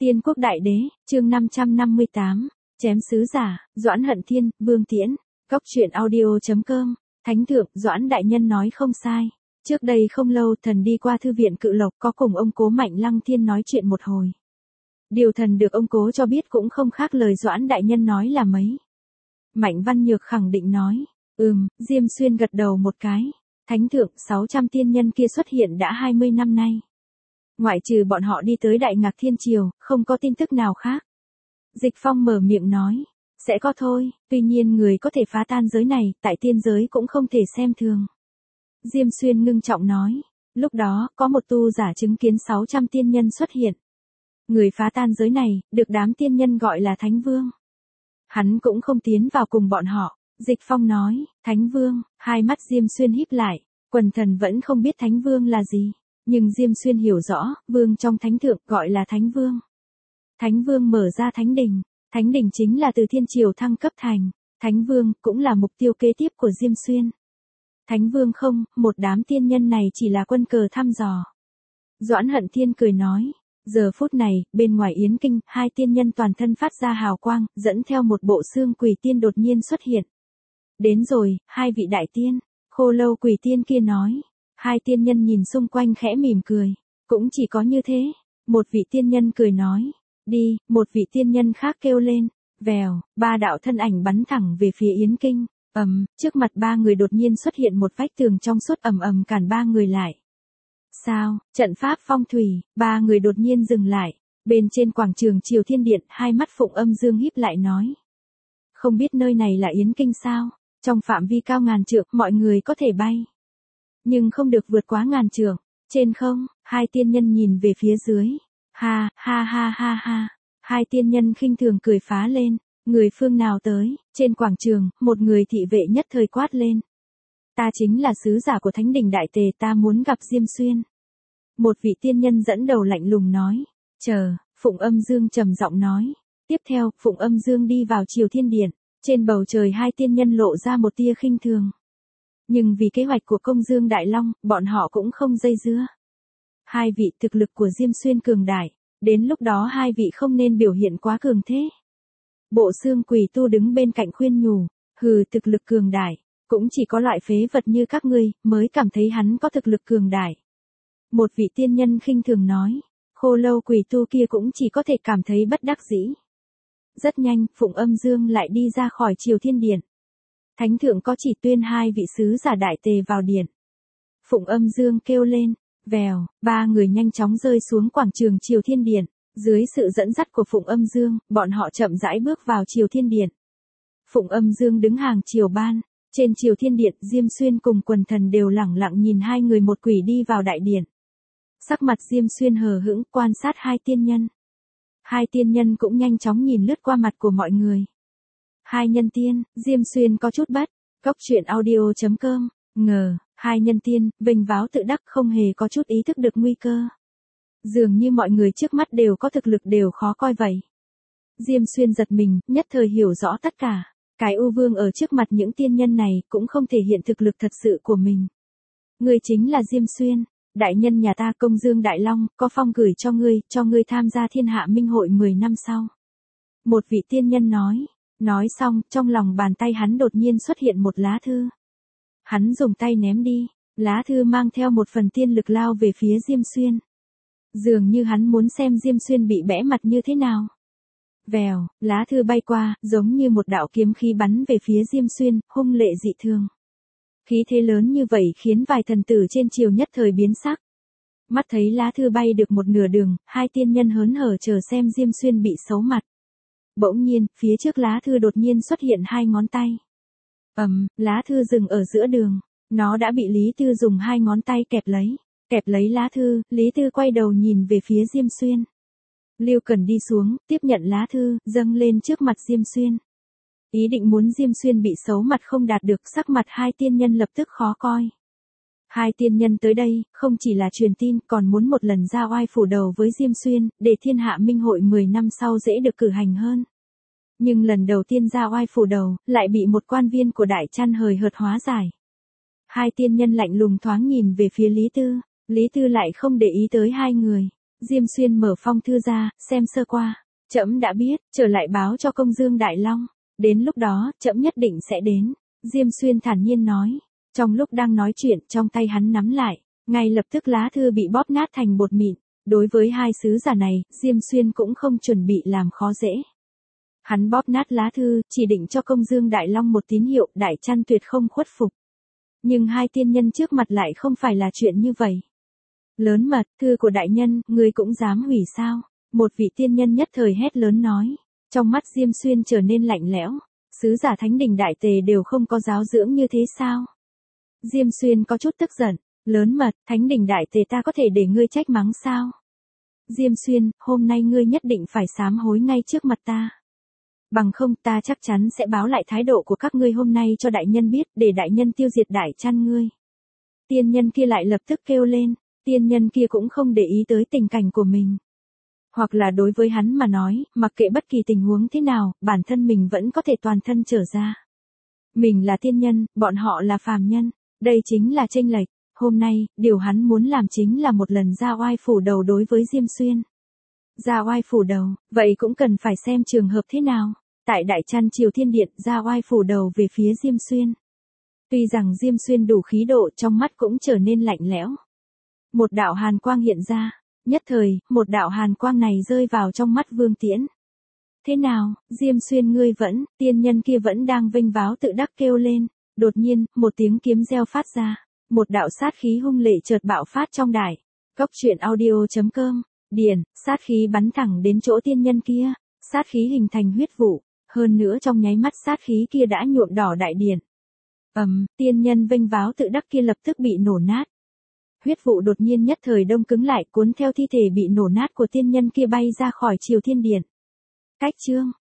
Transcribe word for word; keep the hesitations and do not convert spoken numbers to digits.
Tiên quốc đại đế, chương năm trăm năm mươi tám, chém sứ giả, Doãn Hận Thiên, Vương Tiễn, Cóc truyện audio chấm com, Thánh thượng, Doãn đại nhân nói không sai. Trước đây không lâu thần đi qua thư viện Cự Lộc có cùng ông Cố Mạnh Lăng Thiên nói chuyện một hồi. Điều thần được ông Cố cho biết cũng không khác lời Doãn đại nhân nói là mấy. Mạnh Văn Nhược khẳng định nói, ừm, Diêm Xuyên gật đầu một cái. Thánh thượng, sáu trăm tiên nhân kia xuất hiện đã hai mươi năm nay. Ngoại trừ bọn họ đi tới Đại Ngạc Thiên Triều, không có tin tức nào khác. Dịch Phong mở miệng nói, sẽ có thôi, tuy nhiên người có thể phá tan giới này, tại tiên giới cũng không thể xem thường. Diêm Xuyên ngưng trọng nói, lúc đó, có một tu giả chứng kiến sáu trăm tiên nhân xuất hiện. Người phá tan giới này, được đám tiên nhân gọi là Thánh Vương. Hắn cũng không tiến vào cùng bọn họ. Dịch Phong nói, Thánh Vương, hai mắt Diêm Xuyên híp lại, quần thần vẫn không biết Thánh Vương là gì. Nhưng Diêm Xuyên hiểu rõ, Vương trong Thánh Thượng gọi là Thánh Vương. Thánh Vương mở ra Thánh Đình. Thánh Đình chính là từ Thiên Triều thăng cấp thành. Thánh Vương cũng là mục tiêu kế tiếp của Diêm Xuyên. Thánh Vương không, một đám tiên nhân này chỉ là quân cờ thăm dò. Doãn Hận Thiên cười nói, giờ phút này, bên ngoài Yến Kinh, hai tiên nhân toàn thân phát ra hào quang, dẫn theo một bộ xương quỷ tiên đột nhiên xuất hiện. Đến rồi, hai vị đại tiên, Khô Lâu quỷ tiên kia nói. Hai tiên nhân nhìn xung quanh khẽ mỉm cười. Cũng chỉ có như thế. Một vị tiên nhân cười nói. Đi, một vị tiên nhân khác kêu lên. Vèo, ba đạo thân ảnh bắn thẳng về phía Yến Kinh. Ầm, trước mặt ba người đột nhiên xuất hiện một vách tường trong suốt ầm ầm cản ba người lại. Sao, trận pháp phong thủy, ba người đột nhiên dừng lại. Bên trên quảng trường Triều Thiên Điện, hai mắt Phụng Âm Dương híp lại nói. Không biết nơi này là Yến Kinh sao? Trong phạm vi cao ngàn trượng, mọi người có thể bay. Nhưng không được vượt quá ngàn trượng. Trên không, hai tiên nhân nhìn về phía dưới. Ha, ha ha ha ha. Hai tiên nhân khinh thường cười phá lên. Người phương nào tới? Trên quảng trường, một người thị vệ nhất thời quát lên. Ta chính là sứ giả của Thánh Đình Đại Tề, ta muốn gặp Diêm Xuyên. Một vị tiên nhân dẫn đầu lạnh lùng nói. Chờ, Phụng Âm Dương trầm giọng nói. Tiếp theo, Phụng Âm Dương đi vào Triều Thiên Điện. Trên bầu trời hai tiên nhân lộ ra một tia khinh thường. Nhưng vì kế hoạch của Công Dương Đại Long, bọn họ cũng không dây dưa. Hai vị thực lực của Diêm Xuyên cường đại, đến lúc đó hai vị không nên biểu hiện quá cường thế. Bộ xương quỷ tu đứng bên cạnh khuyên nhủ, hừ, thực lực cường đại, cũng chỉ có loại phế vật như các ngươi, mới cảm thấy hắn có thực lực cường đại. Một vị tiên nhân khinh thường nói, Khô Lâu quỷ tu kia cũng chỉ có thể cảm thấy bất đắc dĩ. Rất nhanh, Phụng Âm Dương lại đi ra khỏi Triều Thiên Điện. Thánh thượng có chỉ tuyên hai vị sứ giả Đại Tề vào điện. Phụng Âm Dương kêu lên, vèo, ba người nhanh chóng rơi xuống quảng trường Triều Thiên Điện. Dưới sự dẫn dắt của Phụng Âm Dương, bọn họ chậm rãi bước vào Triều Thiên Điện. Phụng Âm Dương đứng hàng triều ban. Trên Triều Thiên Điện, Diêm Xuyên cùng quần thần đều lẳng lặng nhìn hai người một quỷ đi vào đại điện. Sắc mặt Diêm Xuyên hờ hững quan sát hai tiên nhân. Hai tiên nhân cũng nhanh chóng nhìn lướt qua mặt của mọi người. Hai nhân tiên, Diêm Xuyên có chút bắt. Cóc truyện audio chấm com, ngờ, hai nhân tiên, vênh váo tự đắc không hề có chút ý thức được nguy cơ. Dường như mọi người trước mắt đều có thực lực đều khó coi vậy. Diêm Xuyên giật mình, nhất thời hiểu rõ tất cả. Cái U Vương ở trước mặt những tiên nhân này cũng không thể hiện thực lực thật sự của mình. Người chính là Diêm Xuyên, đại nhân nhà ta Công Dương Đại Long, có phong gửi cho ngươi, cho ngươi tham gia Thiên Hạ Minh Hội mười năm sau. Một vị tiên nhân nói. Nói xong, trong lòng bàn tay hắn đột nhiên xuất hiện một lá thư. Hắn dùng tay ném đi, lá thư mang theo một phần tiên lực lao về phía Diêm Xuyên. Dường như hắn muốn xem Diêm Xuyên bị bẽ mặt như thế nào. Vèo, lá thư bay qua, giống như một đạo kiếm khí bắn về phía Diêm Xuyên, hung lệ dị thường. Khí thế lớn như vậy khiến vài thần tử trên triều nhất thời biến sắc. Mắt thấy lá thư bay được một nửa đường, hai tiên nhân hớn hở chờ xem Diêm Xuyên bị xấu mặt. Bỗng nhiên, phía trước lá thư đột nhiên xuất hiện hai ngón tay. Ầm, lá thư dừng ở giữa đường. Nó đã bị Lý Tư dùng hai ngón tay kẹp lấy. Kẹp lấy lá thư, Lý Tư quay đầu nhìn về phía Diêm Xuyên. Lưu Cần đi xuống, tiếp nhận lá thư, dâng lên trước mặt Diêm Xuyên. Ý định muốn Diêm Xuyên bị xấu mặt không đạt được, sắc mặt hai tiên nhân lập tức khó coi. Hai tiên nhân tới đây, không chỉ là truyền tin, còn muốn một lần ra oai phủ đầu với Diêm Xuyên, để Thiên Hạ Minh Hội mười năm sau dễ được cử hành hơn. Nhưng lần đầu tiên ra oai phủ đầu, lại bị một quan viên của Đại Trăn hời hợt hóa giải. Hai tiên nhân lạnh lùng thoáng nhìn về phía Lý Tư, Lý Tư lại không để ý tới hai người. Diêm Xuyên mở phong thư ra, xem sơ qua. Trẫm đã biết, trở lại báo cho công dương Đại Long. Đến lúc đó, trẫm nhất định sẽ đến. Diêm Xuyên thản nhiên nói. Trong lúc đang nói chuyện, trong tay hắn nắm lại. Ngay lập tức lá thư bị bóp nát thành bột mịn. Đối với hai sứ giả này, Diêm Xuyên cũng không chuẩn bị làm khó dễ. Hắn bóp nát lá thư, chỉ định cho công dương Đại Long một tín hiệu, Đại Trăn tuyệt không khuất phục. Nhưng hai tiên nhân trước mặt lại không phải là chuyện như vậy. Lớn mật, thư của đại nhân, ngươi cũng dám hủy sao? Một vị tiên nhân nhất thời hét lớn nói. Trong mắt Diêm Xuyên trở nên lạnh lẽo. Sứ giả Thánh Đình Đại Tề đều không có giáo dưỡng như thế sao? Diêm Xuyên có chút tức giận. Lớn mật, Thánh Đình Đại Tề ta có thể để ngươi trách mắng sao? Diêm Xuyên, hôm nay ngươi nhất định phải sám hối ngay trước mặt ta. Bằng không ta chắc chắn sẽ báo lại thái độ của các ngươi hôm nay cho đại nhân biết, để đại nhân tiêu diệt Đại Trăn ngươi. Tiên nhân kia lại lập tức kêu lên. Tiên nhân kia cũng không để ý tới tình cảnh của mình. Hoặc là đối với hắn mà nói, mặc kệ bất kỳ tình huống thế nào, bản thân mình vẫn có thể toàn thân trở ra. Mình là tiên nhân, bọn họ là phàm nhân. Đây chính là chênh lệch. Hôm nay, điều hắn muốn làm chính là một lần ra oai phủ đầu đối với Diêm Xuyên. Ra oai phủ đầu, vậy cũng cần phải xem trường hợp thế nào. Tại Đại Trăn Triều Thiên Điện, ra oai phủ đầu về phía Diêm Xuyên. Tuy rằng Diêm Xuyên đủ khí độ, trong mắt cũng trở nên lạnh lẽo. Một đạo hàn quang hiện ra. Nhất thời, một đạo hàn quang này rơi vào trong mắt Vương Tiễn. Thế nào, Diêm Xuyên ngươi vẫn, tiên nhân kia vẫn đang vênh váo tự đắc kêu lên. Đột nhiên, một tiếng kiếm reo phát ra. Một đạo sát khí hung lệ chợt bạo phát trong đài. Cốc truyện audio chấm com. Điền, sát khí bắn thẳng đến chỗ tiên nhân kia. Sát khí hình thành huyết vụ. Hơn nữa trong nháy mắt sát khí kia đã nhuộm đỏ đại điện. Ầm, tiên nhân vênh váo tự đắc kia lập tức bị nổ nát. Huyết vụ đột nhiên nhất thời đông cứng lại, cuốn theo thi thể bị nổ nát của tiên nhân kia bay ra khỏi Triều Thiên Điện. Cách chương